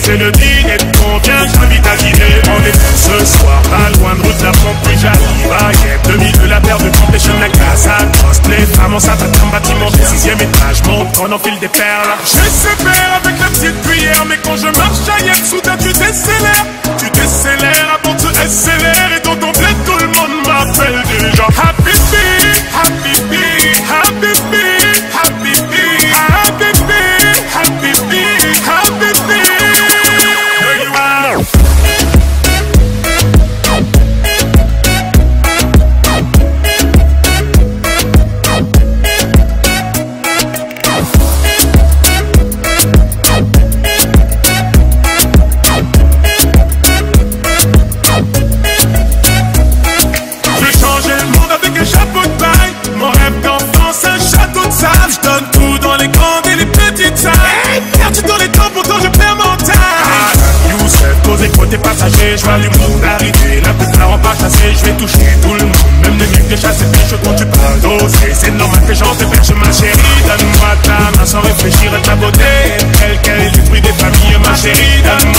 c'est le dîner de convient, j'invite à dîner. On est ce soir, pas loin de route, la pompe, puis j'arrive à Yep. Demi de la paire de complétion de la casa. Poste les femmes en sapin d'un bâtiment du 6e étage. Monte qu'on enfile des perles. Je sépare avec la petite cuillère, mais quand je marche à Yep, soudain tu décélères. Tu décélères avant de se SLR. Et dans ton bled, tout le monde m'appelle déjà Habibi, Habibi, Habibi, Habibi, Habibi, Habibi, Habibi. Here you are. Côté passager, je vois du monde arriver. La plupart en pas chassé, je vais toucher tout le monde. Même les mecs que chasse et pêche quand tu parles d'osé. C'est normal que j'en te perche ma chérie. Donne-moi ta main sans réfléchir à ta beauté. Telle qu'elle est du fruit des familles, ma chérie. Donne-moi